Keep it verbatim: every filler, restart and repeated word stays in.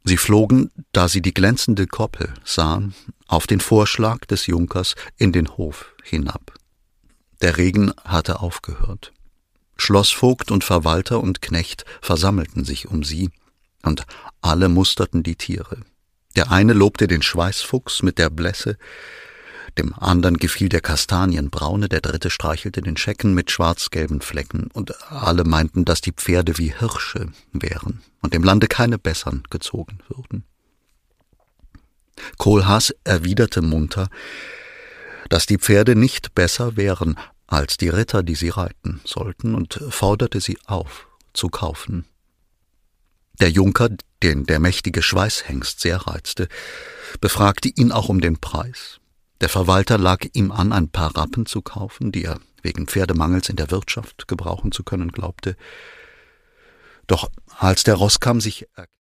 Sie flogen, da sie die glänzende Koppel sahen, auf den Vorschlag des Junkers in den Hof hinab. Der Regen hatte aufgehört. Schlossvogt und Verwalter und Knecht versammelten sich um sie, und alle musterten die Tiere. Der eine lobte den Schweißfuchs mit der Blässe, dem andern gefiel der Kastanienbraune, der dritte streichelte den Schecken mit schwarz-gelben Flecken, und alle meinten, dass die Pferde wie Hirsche wären und im Lande keine bessern gezogen würden. Kohlhaas erwiderte munter, dass die Pferde nicht besser wären als die Ritter, die sie reiten sollten, und forderte sie auf, zu kaufen. Der Junker, den der mächtige Schweißhengst sehr reizte, befragte ihn auch um den Preis. Der Verwalter lag ihm an, ein paar Rappen zu kaufen, die er wegen Pferdemangels in der Wirtschaft gebrauchen zu können glaubte. Doch als der Roßkamm sich